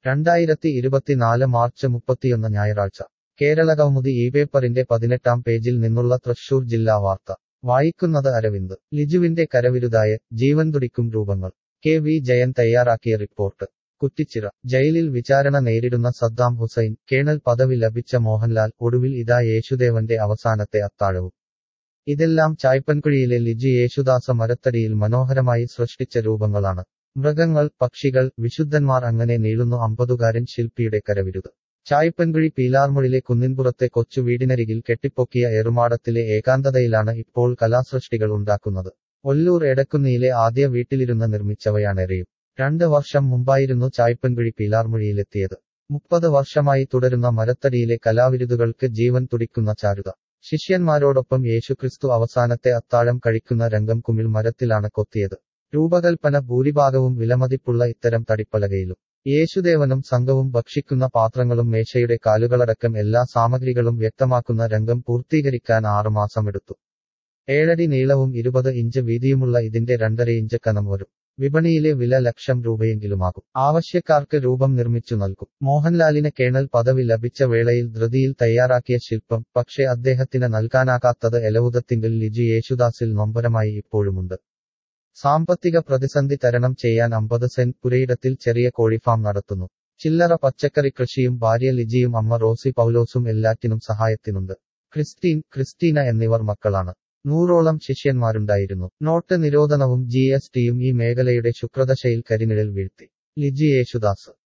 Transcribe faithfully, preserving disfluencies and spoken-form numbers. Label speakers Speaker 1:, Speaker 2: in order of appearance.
Speaker 1: രണ്ടായിരത്തി ഇരുപത്തിനാല് മാർച്ച് മുപ്പത്തിയൊന്ന് ഞായറാഴ്ച കേരളകൗമുദി ഈ പേപ്പറിന്റെ പതിനെട്ടാം പേജിൽ നിന്നുള്ള തൃശൂർ ജില്ലാ വാർത്ത വായിക്കുന്നത് അരവിന്ദ് ലിജുവിന്റെ കരവിരുതായ ജീവൻ തുടിക്കും രൂപങ്ങൾ കെ വി ജയൻ തയ്യാറാക്കിയ റിപ്പോർട്ട് കുറ്റിച്ചിറ ജയിലിൽ വിചാരണ നേരിടുന്ന സദ്ദാം ഹുസൈൻ കേണൽ പദവി ലഭിച്ച മോഹൻലാൽ ഒടുവിൽ ഇതാ യേശുദേവന്റെ അവസാനത്തെ അത്താഴവും ഇതെല്ലാം ചായ്പൻകുഴിയിലെ ലിജു യേശുദാസ മരത്തടിയിൽ മനോഹരമായി സൃഷ്ടിച്ച രൂപങ്ങളാണ് മൃഗങ്ങൾ പക്ഷികൾ വിശുദ്ധന്മാർ അങ്ങനെ നീളുന്നു അമ്പതുകാരൻ ശില്പിയുടെ കരവിരുത് ചായ്പൻകുഴി പീലാർമുഴിലെ കുന്നിൻപുറത്തെ കൊച്ചു വീടിനരികിൽ കെട്ടിപ്പൊക്കിയ ഏറുമാടത്തിലെ ഏകാന്തതയിലാണ് ഇപ്പോൾ കലാസൃഷ്ടികൾ ഉണ്ടാക്കുന്നത് ഒല്ലൂർ എടക്കുന്നിയിലെ ആദ്യ വീട്ടിലിരുന്ന് നിർമ്മിച്ചവയാണേറെയും രണ്ട് വർഷം മുമ്പായിരുന്നു ചായ്പൻകുഴി പീലാർമുഴിയിലെത്തിയത് മുപ്പത് വർഷമായി തുടരുന്ന മരത്തടിയിലെ കലാവിരുതുകൾക്ക് ജീവൻ തുടിക്കുന്ന ചാരുത ശിഷ്യന്മാരോടൊപ്പം യേശുക്രിസ്തു അവസാനത്തെ അത്താഴം കഴിക്കുന്ന രംഗം കുമിൾ മരത്തിലാണ് കൊത്തിയത് രൂപകൽപ്പന ഭൂരിഭാഗവും വിലമതിപ്പുള്ള ഇത്തരം തടിപ്പലകയിലും യേശുദേവനും സംഘവും ഭക്ഷിക്കുന്ന പാത്രങ്ങളും മേശയുടെ കാലുകളടക്കം എല്ലാ സാമഗ്രികളും വ്യക്തമാക്കുന്ന രംഗം പൂർത്തീകരിക്കാൻ ആറുമാസമെടുത്തു ഏഴടി നീളവും ഇരുപത് ഇഞ്ച് വീതിയുമുള്ള ഇതിന്റെ രണ്ടര ഇഞ്ച് കനം വരും വിപണിയിലെ വില ലക്ഷം രൂപയെങ്കിലുമാകും ആവശ്യക്കാർക്ക് രൂപം നിർമ്മിച്ചു നൽകും മോഹൻലാലിന് കേണൽ പദവി ലഭിച്ച വേളയിൽ ധൃതിയിൽ തയ്യാറാക്കിയ ശില്പം പക്ഷേ അദ്ദേഹത്തിന് നൽകാനാകാത്തത് എലവുതത്തിങ്കിൽ ലിജു യേശുദാസിൽ നൊമ്പരമായി ഇപ്പോഴുമുണ്ട് സാമ്പത്തിക പ്രതിസന്ധി തരണം ചെയ്യാൻ അമ്പത് സെന്റ് പുരയിടത്തിൽ ചെറിയ കോഴിഫാം നടത്തുന്നു ചില്ലറ പച്ചക്കറി കൃഷിയും ഭാര്യ ലിജിയും അമ്മ റോസി പൗലോസും എല്ലാറ്റിനും സഹായത്തിനുണ്ട് ക്രിസ്റ്റീൻ ക്രിസ്റ്റീന എന്നിവർ മക്കളാണ് നൂറോളം ശിഷ്യന്മാരുണ്ടായിരുന്നു നോട്ട് നിരോധനവും ജി എസ് ടിയും ഈ മേഖലയുടെ ശുക്രദശയിൽ കരിനിഴൽ വീഴ്ത്തി ലിജു യേശുദാസ്